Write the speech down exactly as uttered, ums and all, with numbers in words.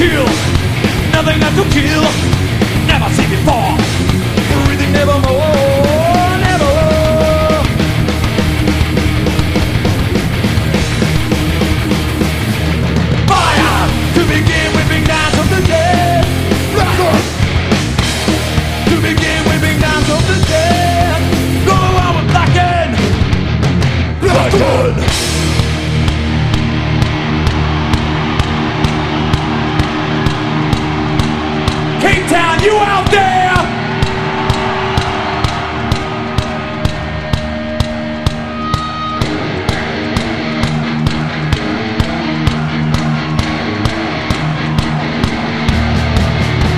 kill, nothing not to kill, never seen before, breathing nevermore, never. Fire to begin with, big dance of the dead. To begin with, big dance of the dead. Go on with blackened, blackened. Cape Town, you out